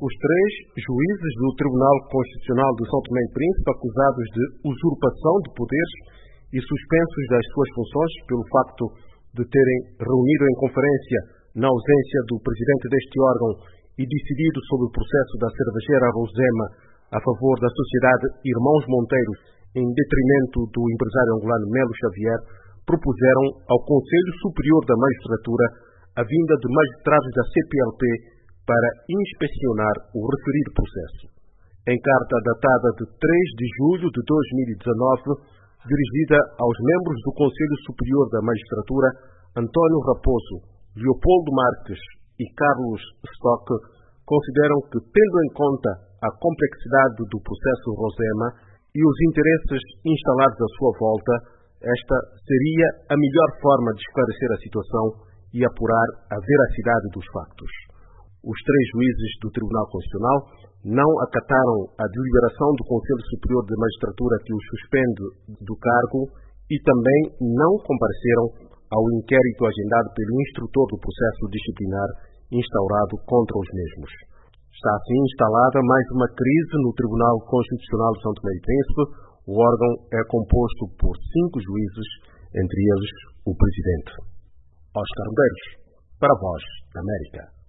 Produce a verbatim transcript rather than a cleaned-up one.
Os três juízes do Tribunal Constitucional de São Tomé e Príncipe, acusados de usurpação de poderes e suspensos das suas funções pelo facto de terem reunido em conferência na ausência do presidente deste órgão e decidido sobre o processo da cervejeira Rosema a favor da sociedade Irmãos Monteiros, em detrimento do empresário angolano Melo Xavier, propuseram ao Conselho Superior da Magistratura a vinda de magistrados da C P L P para inspecionar o referido processo. Em carta datada de três de julho de dois mil e dezanove, dirigida aos membros do Conselho Superior da Magistratura, António Raposo, Leopoldo Marques e Carlos Stock consideram que, tendo em conta a complexidade do processo Rosema e os interesses instalados à sua volta, esta seria a melhor forma de esclarecer a situação e apurar a veracidade dos factos. Os três juízes do Tribunal Constitucional não acataram a deliberação do Conselho Superior de Magistratura que os suspende do cargo e também não compareceram ao inquérito agendado pelo instrutor do processo disciplinar instaurado contra os mesmos. Está assim instalada mais uma crise no Tribunal Constitucional de São Tomé e Príncipe. O órgão é composto por cinco juízes, entre eles o presidente. Oscar Medeiros, para a Voz da América.